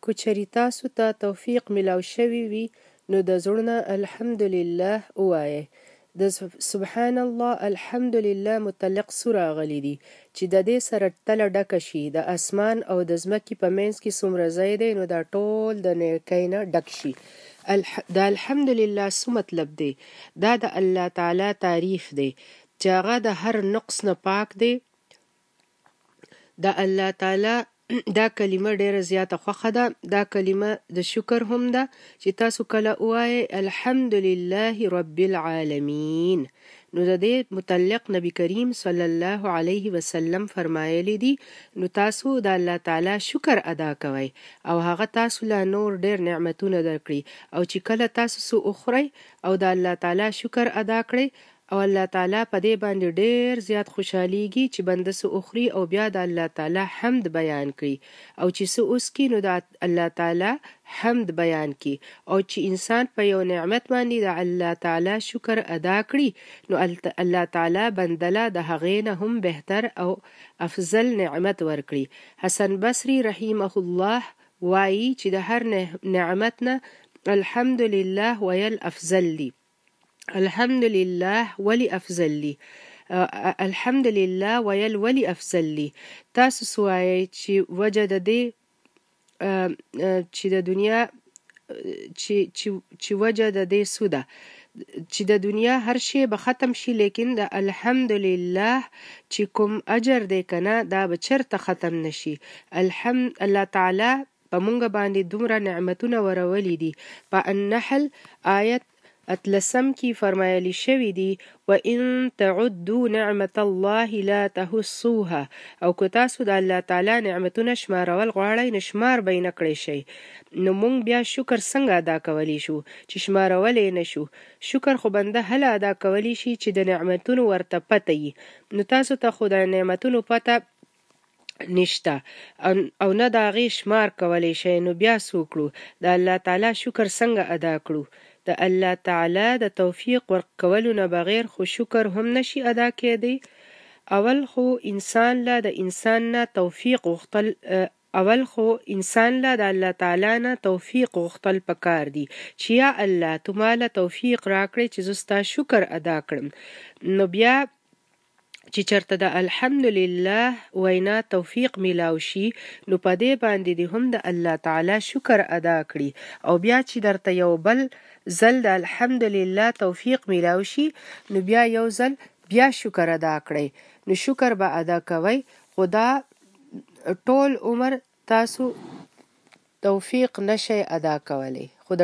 که چېرې تاسو ته توفیق میلاو شوی وي نو د زړه نه الحمدلله ووایئ. د سبحان الله الحمدلله متعلق څو راغلي دي چې د دې سره تله ډکه شي د اسمان او د ځمکې په منځ کې څومره ځای دی نو دا ټول د نیکۍ نه ډک شي. د الحمدلله څه مطلب دی؟ دا د الله تعالی تعریف دی چې هغه د هر نقص نه پاک دی. د الله تعالی دا کلمه ډیره زیاته خوښه ده. دا کلمه د شکر هم ده چې تاسو کله ووایئ الحمدلله رب العالمین. نو د دې متعلق نبی کریم صلی الله علیه وسلم فرمایلی دي نو تاسو د الله تعالی شکر ادا کوئ او هغه تاسو له نور ډیر نعمتونه درکړي او چې کله تاسو څه وخورئ او د الله تعالی شکر ادا کړئ او الله تعالی په دې باندې ډیر زیات خوشحالیږي چې بنده څه وخوري او بیا د الله تعالی حمد بیان کړي او چې څه وڅښي نو د الله تعالی حمد بیان کړي او چې انسان په یو نعمت باندې د الله تعالی شکر ادا کړي نو الله تعالی بندله د هغې نه هم بهتر او افضل نعمت ورکړي. حسن بصری رحمه الله وایي چې د هر نعمت نه الحمدلله ویل افضل دي. الحمدلله ولی افضل دی؟ الحمدلله ویل ولی افضل دی؟ تاسو سوایئ چې وجه د دې چې د دنیا چې وجه د دې څه ده چې د دنیا هر شی به ختم شي لیکن د الحمدلله چې کوم اجر دی کنه دا به چرته ختم نشي. الله تعالی په مونږ باندې دومره نعمتونه ورولي دي. په النحل آیت اتلسم کی فرمایلی شوی دی وَإِن تَعُدُّوا نِعْمَةَ اللَّهِ لَا تَحُصُّوهَا. او که تاسو د الله تعالی نعمتونه شمارول غواړئ نو شمار به یې نه کړی شئ. نو مونږ بیا شکر څنګه ادا کولی شو چې شمارولی نه شو؟ شکر خو بنده هله ادا کولی شي چې د نعمتونو ورته پته وي. نو تاسو ته خو د نعمتونو پته نشته او نه د هغې شمار کولی شئ نو بیا څه وکړو؟ د الله تعالی شکر څنګه ادا کړو؟ د الله تعالی د توفیق ورکولو نه بغیر خو شکر هم نشي ادا کېدی. اول خو انسان له د الله تعالی نه توفیق غوښتل پکار دي چې یا الله تو ماله توفیق راکړې چې زه ستا شکر ادا کړم. نو بیا چې چرته د الحمدلله وینا توفیق میلاو شي نو په دې باندې دې هم د الله تعالی شکر ادا کړي او بیا چې درته یو بل ځل د الحمدلله توفیق میلاو شي نو بیا یو ځل بیا شکر ادا کړئ. نو شکر به ادا کوئ خو دا ټول عمر تاسو توفیق نشئ ادا کولی.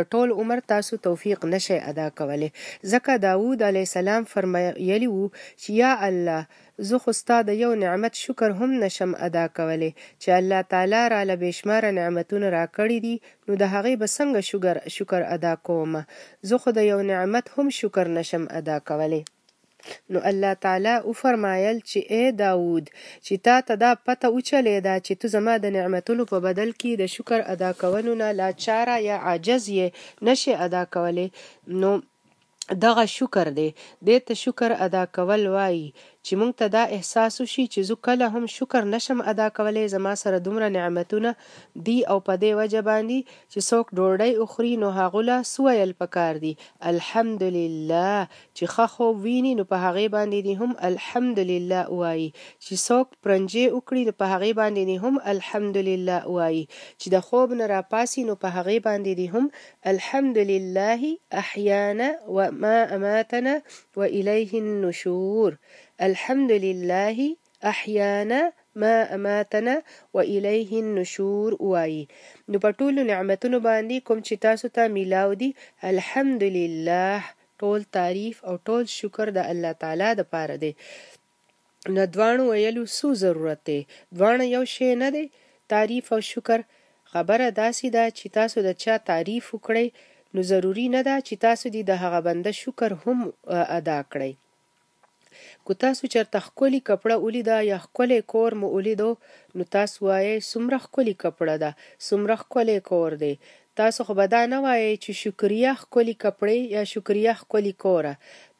ځکه داود علیه السلام فرمایلی وو چې یا الله زه خو ستا د یو نعمت شکر هم نشم ادا کولی چې الله تعالی راله بېشماره نعمتونه راکړي دي نو د هغې به څنګه شکر ادا کومه؟ زه خو د یو نعمت هم شکر نشم ادا کولی. نو الله تعالی وفرمایل چې ای داود چې تا ته دا پته وچلېده چې تو زما د نعمتونو په بدل کې د شکر ادا کولو نه لاچاره یا عاجز یې نشي ادا کولی نو دغه شکر دی. دې ته شکر ادا کول وایي چې مونږ ته دا احساس وشي چې زه کله هم شکر نشم ادا کولی زما سره دومره نعمتونه دي او په دې وجه باندې چې څوک ډوډۍ وخوري نو هغو له څه ویل پکار دي؟ الحمدلله. چې ښه خوب ویني نو په هغې باندې دې هم الحمدلله وایي. چې څوک پرنجې وکړي نو په هغې باندې دې هم الحمدلله وایي. چې د خوب نه راپاسي نو په هغې باندې دې هم الحمدلله احیانا وما اماتنا والیه النشور. الحمدلله احیانا ما اماتنا والیه النشور وایي. نو په ټولو نعمتونو باندې کوم چې تاسو ته میلاو دي الحمدلله ټول تعریف او ټول شکر د الله تعالی د پاره دی. نو دواړو ویلو څه ضرورت دی؟ دواړه یو شی نه دی. تعریف او شکر خبره داسې ده چې تاسو د چا تعریف وکړئ نو ضروری نه ده چې تاسو دې د هغه بنده شکر هم ادا کړئ. که تاسو چرته ښکلي کپړه ولیده یا ښکلی کور مو ولیدو نو تاسو وایئ څومره ښکلې کپړه ده، څومره ښکلی کور دی. تاسو خو به دا نه وایئ چې شکریه ښکلي کپړې یا شکریه ښکلي کوره.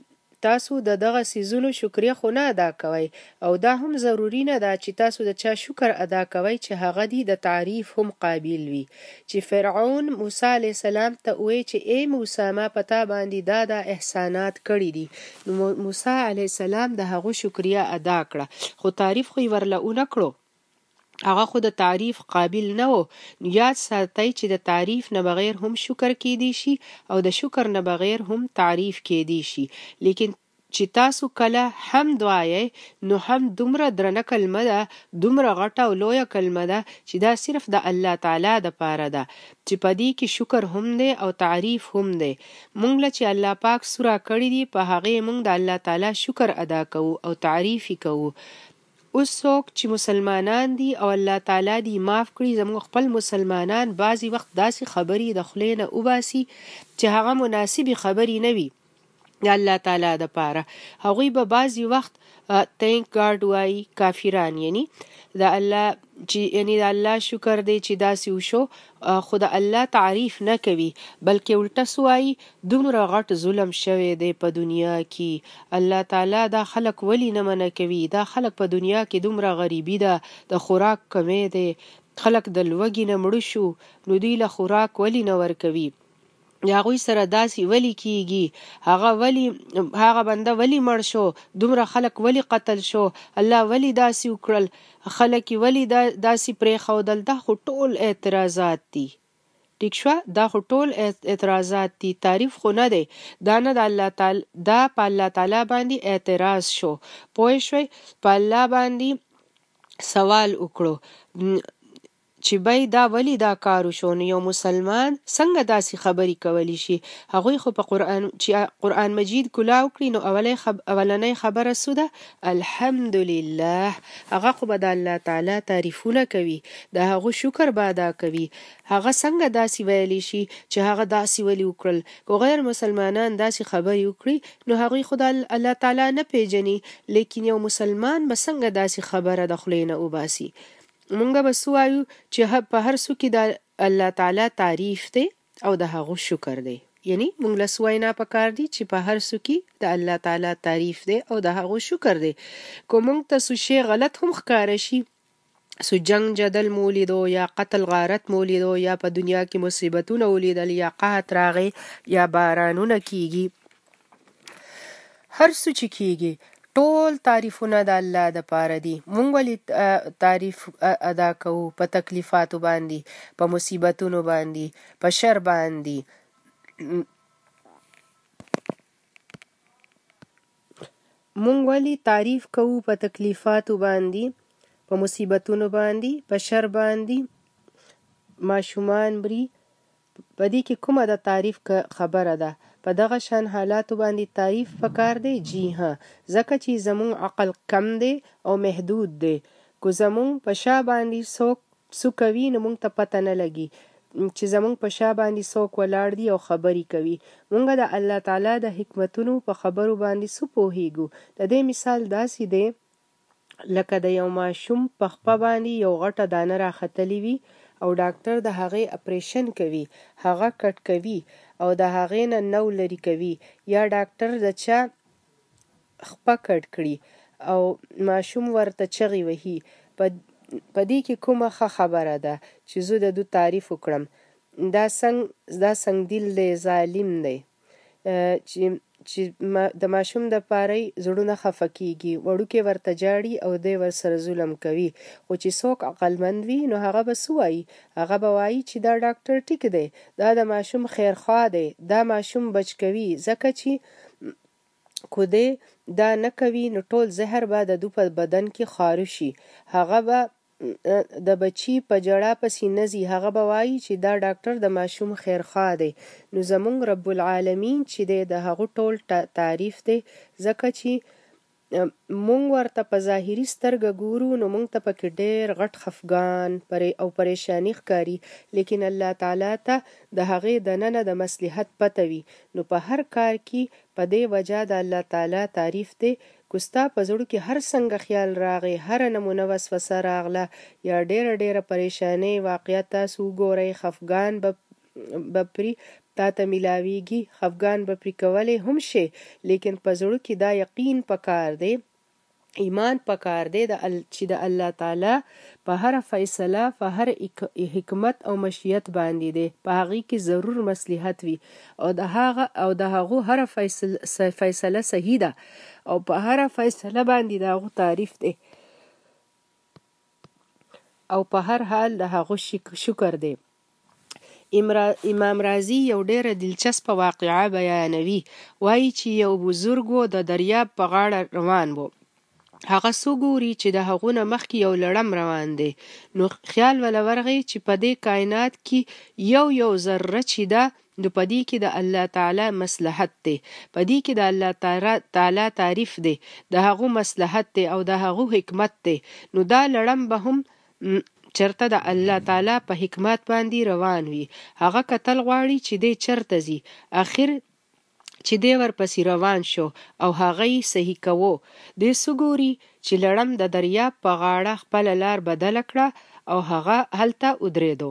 تاسو د دغه څیزونو شکریه خو نه ادا کوئ او دا هم ضروري نه ده چې تاسو د چا شکر ادا کوئ چې هغه دی د تعریف هم قابل وي. چې فرعون موسی علیه السلام ته ووی چې ای موسی ما په تا باندې دا احسانات کړي دي، نو موسی علیه السلام د هغو شکریه ادا کړه، خو تعریف خو یې ورله ونه کړو، هغه خو د تعریف قابل نه و. یاد ساتئ چې د تعریف نه بغیر هم شکر کیدی شي او د شکر نه بغیر هم تعریف کیدی شي. لیکن چې تاسو کله حمد وایئ نو هم دومره درنه کلمه ده، دومره غټه او لویه کلمه ده چې دا صرف د الله تعالی د پاره ده، چې په دې کې شکر هم دی او تعریف هم دی. مونږ له چې الله پاک سوره کړی دی په هغې مونږ د الله تعالی شکر ادا کوو او تعریف یې کوو. اوس څوک چې مسلمانان دي او الله تعالی دې معاف کړي، زموږ خپل مسلمانان بعضی وخت داسې خبرې د خولې نه وباسي چې هغه مناسبې خبرې نه وي د الله تعالی د پاره. هغوی به بعضی وخت تhank God وایي، کافران یعنی د الله چې یعنی د الله شکر دی چې داسې وشو، خو د الله تعریف نه کوي بلکې الټه وایي دومره غټ ظلم شوی دی په دنیا کې، الله تعالی دا خلک ولی نه منع کوي، دا خلک په دنیا کې دومره غریبي ده، د خوراک کمی دی، خلک د لوږې نه مړه شو نو دوی له خوراک ولی نه ورکوي، هغوی سره داسې ولی کیږي، هغه بنده ولی مړ شو، دومره خلک ولی قتل شو، الله ولی داسې وکړل، خلک ولی داسې پرېښودل. دا خو ټول اعتراضات دي. ټیک شوه، دا خو ټول اعتراضات دي، تعریف خو نه دی. دا نه د الله تعالی، دا په الله تعالی باندې اعتراض شو. پوه شوئ، په الله باندې سوال وکړو چې بای دا ولی دا کار وشو. نو یو مسلمان څنګه داسې خبرې کولی شي؟ هغوی خو په قرآن مجید کلاو کړي نو اولنۍ خبره څه ده؟ الحمدلله. هغه خو به د الله تعالی تعریفونه کوي، د هغو شکر به ادا کوي. هغه څنګه داسې ویلی شي چې هغه داسې ولی وکړل؟ که غیر مسلمانان داسې خبرې وکړي نو هغوی خو د الله تعالی نه پیژني، لیکن یو مسلمان به څنګه داسې خبره د خولې نه وباسي؟ مونږ به څه وایو چې په هر څه کې د الله تعالی تعریف دی او د هغو شکر دی. یعنی مونږ له څه وینا پکار دی چې په هر څه کې د الله تعالی تعریف دی او د هغو شکر دی. که مونږ ته څه شی غلط هم ښکاره شي، سو جنگ جدل مولیدو یا قتل غارت مولیدو یا په دنیا کې مصیبتونه ولیدل یا قحط راغی یا بارانونه کیږي، هر څه چې کیږي ټول تعریفونه د الله د پاره دي. مونږ ولې تعریف ادا کوو؟ په تکلیفاتو باندې، په مصیبتونو باندې، په شر باندې. مونږ ولې تعریف کوو؟ په تکلیفاتو باندې، په مصیبتونو باندې، په شر باندې. ماشومان مري، په دې کې کومه د تعریف خبره ده؟ په دغه شان حالاتو باندې تعریف پکار دی؟ جی ها، ځکه چې زمون عقل کم دی او محدود دی. که زمون په شا باندې څوک کوي نو مونږ ته پته نه لګي چې زمون په شا باندې څوک ولاړ دی او خبرې کوي. مونږ د الله تعالی د حکمتونو په خبرو باندې څه پوهیږو؟ د دې مثال داسې دی لکه د یو ماشوم په خپه باندې یو غټه دانه راختلی وي او ډاکټر د هغې اپریشن کوي، هغه کټ کوي او د هغې نه نو لرې کوي، یا ډاکټر د چا خپه کټ کړي او ماشوم ورته چغې وهي. په دې کې کومه ښه خبره ده چې زه د دو تعریف وکړم؟ دا سنګدل دی، ظالم دی، چې د ماشوم د پاره زړونه خفه کیږي، وړوکی ورته جاړي او دی ورسره ظلم کوي. خو چې څوک عقلمند وي نو هغه به څه وایي؟ هغه به وایي چې دا ډاکټر ټیک دی، دا د ماشوم خیرخواه دی، دا ماشوم بچ کوي، ځکه چې کو دی دا نه کوي نو ټول زهر به د دو په بدن کې خاره شي. هغه به د بچی په جړه پسې نزي، هغه به وایي چې دا ډاکټر د ماشوم خیرخواه دی. نو زمونږ رب العالمین چې دی د هغو ټول تعریف دی، ځکه چې مونږ ورته په ظاهري سترګه ګورو نو مونږ ته پکې ډېر غټ خفګان او پریشانی ښکاري، لیکن الله تعالی ته د هغې دننه د مصلحت پته وي. نو په هر کار کې په دې وجه د الله تعالی تعریف دی. که ستا په زړه کې هر څنګه خیال راغی، هر نمونه وسوسه راغله یا ډېره پریشانۍ واقعیت تاسو وګورئ، خفګان به پرې تا ته میلاویږي خفګان به پرې کولی هم شي لیکن په زړه کې دا یقین پکار دی ایمان پکار دی چې د الله تعالی په هر فیصله په هر حکمت او مشیت باندې دی په هغه کې ضرور مصلحت وي او د هغه هر فیصله صحیح ده او په هر فیصله باندې د هغه تعریف دی او په هر حال د هغه شکر دی امام رازی یو ډیره دلچسپه واقعه بیانوي وایي چې یو بزرګ د دریاب په غاړه روان و هغه څو ګوري چې د هغه نه مخکې یو لړم روان دی نو خیال ولا ورغی چې په دې کائنات کې یو ذره چې ده نو په دې کې د الله تعالی مصلحت دی په دې کې د الله تعالی تعریف دی د هغه مصلحت دی او د هغه حکمت دی نو دا لړم به هم چرته د الله تعالی په حکمت باندې روان وي هغه کتل غواړي چې دې چرته ځي اخر چې دی ورپسې روان شو او هغه یې صحیح کوو دې سګوري چې لړم د دریاب په غاړه خپل لار بدل کړه او هغه هلته ودرېدو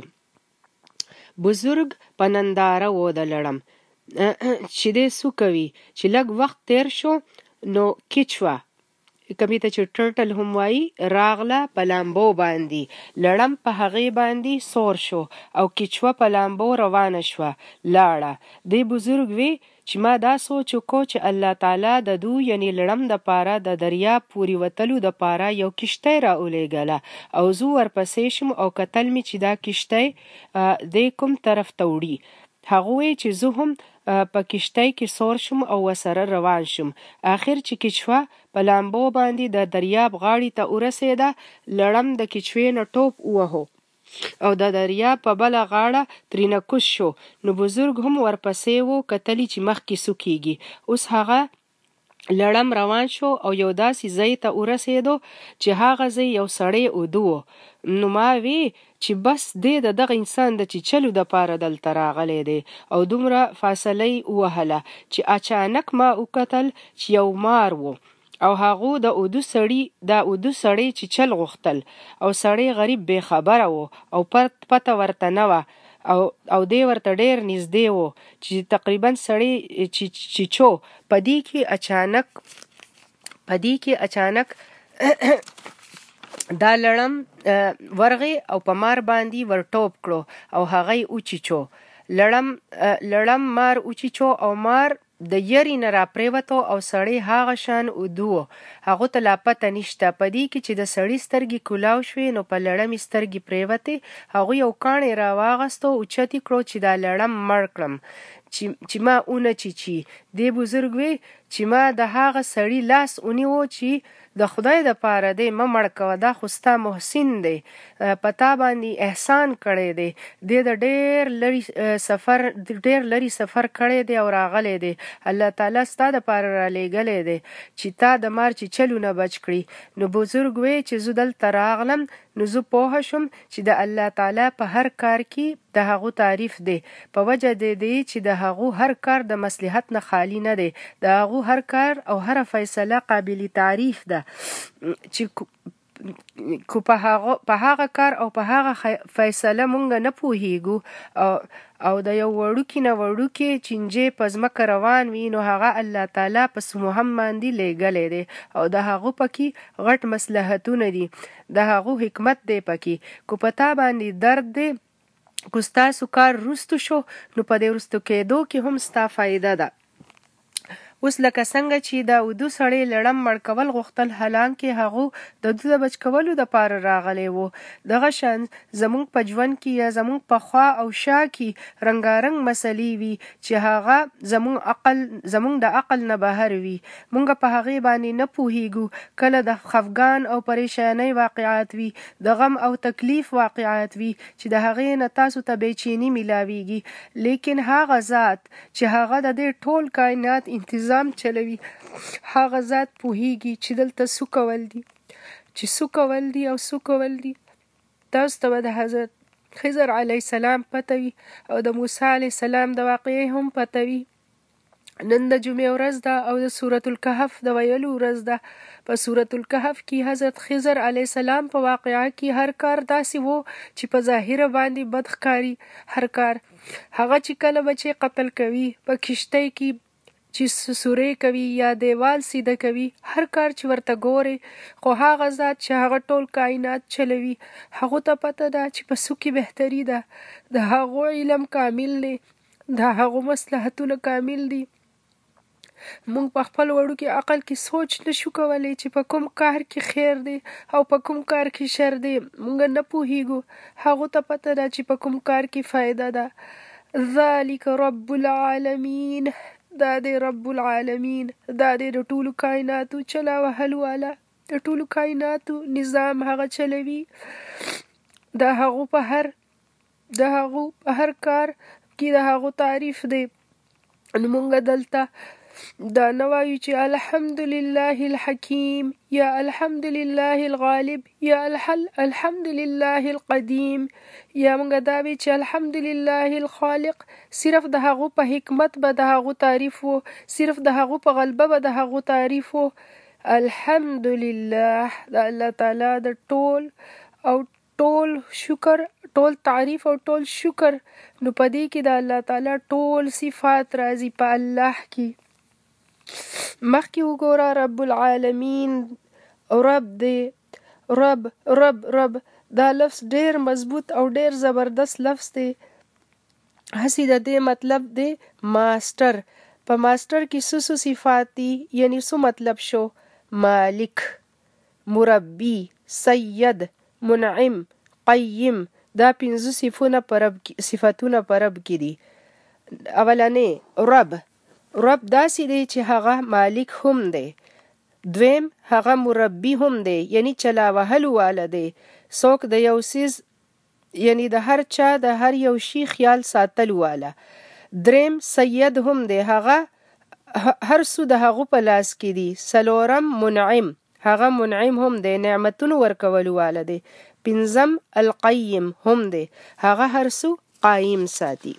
بزرګ په ننداره و د لړم چې دې سو کوي چې لږ وخت تیر شو نو کیچوا کمی ته چې ټرټل هم وایي راغله په لامبو باندې لړم په هغې باندې سور شو او کیچوا په لامبو روانه شوه لاړه دې بزرګ وی چې ما دا سوچ وکړو چې الله تعالی د دو یعنی لړم د پاره د دریاب پورې وتلو د پاره یو کشتی را اولېږله او زه ورپسې شم او کتل مې چې دا کشتی دې کوم طرف ته وړي هغه وی چې زه هم په کشتی کې سور شم او وسره روان شم آخر چې کیچوا په لامبو باندې د دریاب غاړې ته ورسېده لړم د کیچوې نه ټوپ ووهو او د دریاب په بله غاړه ترېنه کوز شو نو بزرګ هم ورپسې و کتلی چې مخکې څه کېږي اوس هغه لړم روان شو او یو داسې ځای ته ورسېدو چې هغه ځای یو سړی اوده و نو ما وی چې بس دې د دغه انسان د چیچلو د پاره دلته راغلی دی او دومره فاصله یې ووهله چې اچانک ما وکتل چې یو مار و او هغه د اودو سړی چیچل غوښتل او سړی غریب بې خبره و او پته ورته نه وه او دی ورته ډیر نږدې و چې تقریبا سړی چیچو په دې کې اچانک دا لړم ورغی او په مار باندې ورټوپ کړو او هغه یې وچیچو لړم مار وچیچو او مار د یری نه را پریوتو او سړی هغه شان ودو هغه ته لا پته نشته په دې کې چې د سړی سترګې کولاو شوې نو په لړم سترګې پریوتې هغه یو کاڼی را واغستو او چتی کړو چې دا لړم مړ کړم چې ما اونه چی دی بزرګ وی چې ما د هغه سړی لاس ونیو چې د خدای د پاره دی مړ کوه دا خو ستا محسن دی په تا باندې احسان کړی دی د ډیر لري سفر کړی دی او راغلی دی الله تعالی ستا د پاره را لېږلی دی چې تا د مار چې چلو نه بچ کړي نو بزرګ وی چې زه دلته راغلم نو زه پوه شم چې د الله تعالی په هر کار کې د هغه تعریف دی په وجه دی چې د هغه هر کار د مصلحت نه خالی نه دی د هغه هر کار او هر فیصله قابل تعریف ده چې کو په هغه کار او په هغه فیصله مونږ نه پوهیږو او د یو وړوکي نه وړوکې چینجې په ځمکه روان وي نو هغه الله تعالی په سمهم باندې لیږلی دی او د هغه پکې غټ مصلحتونه دي د هغه حکمت دی پکې کو په تا باندې درد دی کو ستاسو کار رستو شو نو په دې رستو کېدو کې هم ستا فایده ده اوس لکه څنګه چې دا اودو سړی لړم مړ کول غوښتل حالانکې هغه د دوی د بچ کولو دپاره راغلی و دغه شان زموږ په ژوند کې یا زموږ په خوا او شا کې رنګارنګ مسلې وي چې هغه زموږ د عقل نه بهر وي موږ په هغې باندې نه پوهیږو کله د خفګان او پریشانۍ واقعات وي د غم او تکلیف واقعات وي چې د هغې نه تاسو ته بېچیني میلاویږي لیکن هغه ذات چې هغه د دې ټول کائنات انتظام چلوي هغه ذات پوهیږي چې دلته څه کول دي تاسو ته به د حضرت خضر علیه السلام پته وي او د موسی علیه السلام د واقعې هم پته وي نن د جمعې ورځ ده او د سورة الکهف د ویلو ورځ ده. په سورة الکهف کې حضرت خضر علیه السلام په واقعه کې هر کار داسې وو چې په ظاهره باندې بد ښکاري. هر کار هغه چې کله بچی قتل کوي، په کشتۍ کې چې سورې کوي یا دیوال سیده کوي، هر کار چې ورته ګوري، خو هغه ذات چې هغه ټول کائنات چلوي هغه ته پته ده چې په څه کې بهتري ده. د هغو علم کامل دی، د هغو مصلحتونه کامل دي. موږ په خپل وړوکي عقل کې سوچ نشو کولی چې په کوم کار کې خیر دی او په کوم کار کې شر دی. موږ نه پوهیږو. هغو ته پته ده چې په کوم کار کې فایده ده. ذلک رب العالمین، دا دی رب العالمین، دا دی د ټولو کائناتو چلا وهلو والا، د ټولو کائناتو نظام هغه چلوي. د هغو په هر کار کې د هغو تعریف دی. نو موږ دلته دا نه وایو چې الحمدلله الحکیم یا الحمدلله الغالب یا الحمدلله القدیم، یا موږ دا وی چې الحمدلله الخالق. صرف د هغو په حکمت به د هغو تعریف وو، صرف د هغو په غلبه به د هغو تعریف وو. الحمدلله د الله تعالی د ټول شکر، ټول تعریف او ټول شکر. نو په دې کې د الله تعالی ټول صفات راځي په الله کې. مخکې وګوره رب العالمین رب دی. رب رب رب دا لفظ ډیر مضبوط او ډیر زبردست لفظ دی. هسې د دې مطلب دی ماسټر. په ماسټر کې څه صفات دي، یعنی څه مطلب شو؟ مالک، مربی، سید، منعم، قیم. دا 5 صفتونه په رب کې دي. اولنې رب داسې دی چې هغه مالک هم دی. دویم هغه مربی هم دی، یعنی چلا وهلو والا دی. څوک د یو څیز یعنی د هر چا د هر یو شي خیال ساتلو والا. دریم سید هم دی، هغه هر څه د هغه په لاس کې دي. څلورم منعم، هغه منعم هم دی، نعمتونو ورکولو والا دی. پنځم القیم هم دی، هغه هر څه قایم ساتي.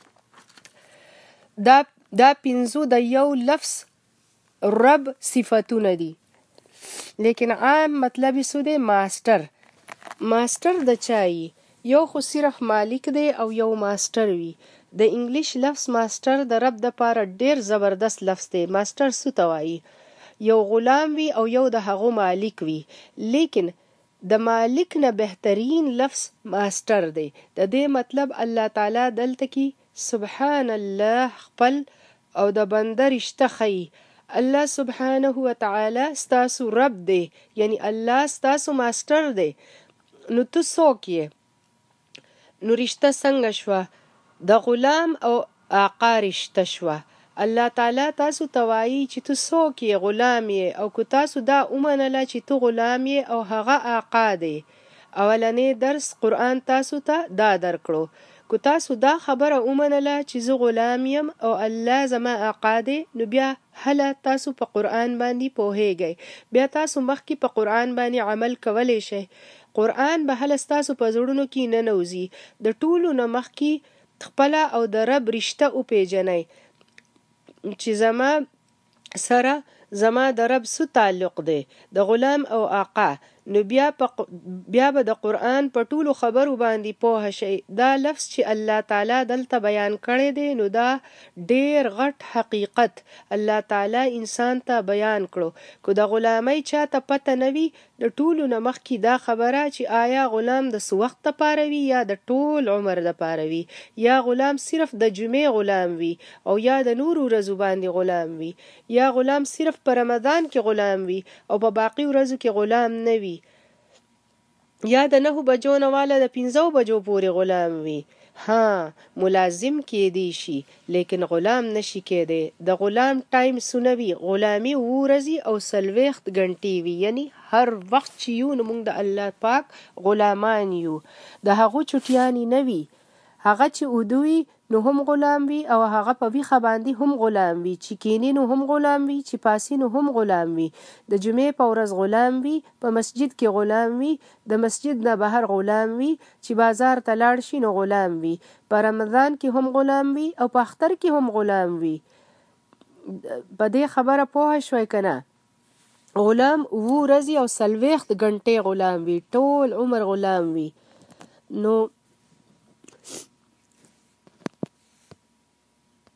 دا 5 د یو لفظ رب صفتونه دي. لیکن عام مطلب یې څه دی؟ ماسټر د چای یو خو صرف مالک دی او یو ماسټر وي. د انګلیش لفظ ماسټر د رب د پاره ډیر زبردست لفظ دی. ماسټر څه ته وایي؟ یو غلام وي او یو د هغو مالک وي. لیکن د مالک نه بهترین لفظ ماسټر دی. د دې مطلب الله تعالی دلته کې سبحان الله خپل او د بنده رشته ښیي. الله سبحانه وتعالی ستاسو رب دی، یعنی الله ستاسو ماسټر دی. نو ته څوک یې؟ نو رشته څنګه شوه؟ د غلام او آقا رشته شوه. الله تعالی تاسو ته وایي چې ته څوک یې؟ غلام یې. او که تاسو دا ومنله چې ته غلام یې او هغه آقا دی، اولنې درس قرآن تاسو ته دا درکړو. که تاسو دا خبره ومنله چې زه غلام یم او الله زما آقا دی، نو بیا هله تاسو په قرآن باندې پوهیږئ. بیا تاسو مخکې په قرآن باندې عمل کولی شئ. قرآن به هله ستاسو په زړونو کې ننوځي. د ټولو نه مخکې خپله او د رب رشته وپیژنئ چې زما د رب څه تعلق دی، د غلام او آقا. نو بیا به د قرآن په ټولو خبرو باندې پوه شئ. دا لفظ چې الله تعالی دلته بیان کړی دی، نو دا ډیر غټ حقیقت الله تعالی انسان ته بیان کړو. که د غلامۍ چاته پته نه وي، د ټولو نه مخکې دا خبره چې آیا غلام د څه وخت دپاره وي یا د ټول عمر دپاره وي، یا غلام صرف د جمعې غلام وي او یا د نورو ورځو باندې غلام وي، یا غلام صرف په رمضان کې غلام وي او په باقي ورځو کې غلام نه وي، یا د 9 بجو نه والا د 5 بجو پورې غلام وي. ملازم کېدی شي لیکن غلام نشي کېدی. د غلام ټایم څونه وي؟ غلامي 2 ورځې او 40 غنټې وي. یعنی هر وخت چې یو نو موږ د الله پاک غلامان یو. د هغو چټیانی نه وي. هغه چې ودوي نو هم غلام وي او هغه په ویښه باندې هم غلام وي، چې کینی نو هم غلام وي، چې پاسی نو هم غلام وي، د جمعې په ورځ غلام وي، په مسجد کې غلام وي، د مسجد نه بهر غلام وي، چې بازار ته لاړ شي نو غلام وي، په رمضان کې هم غلام وي او په اختر کې هم غلام وي. په دې خبره پوه شوي که نه؟ غلام 7 ورځې او 40 غنټې غلام وي، ټول عمر غلام وي. نو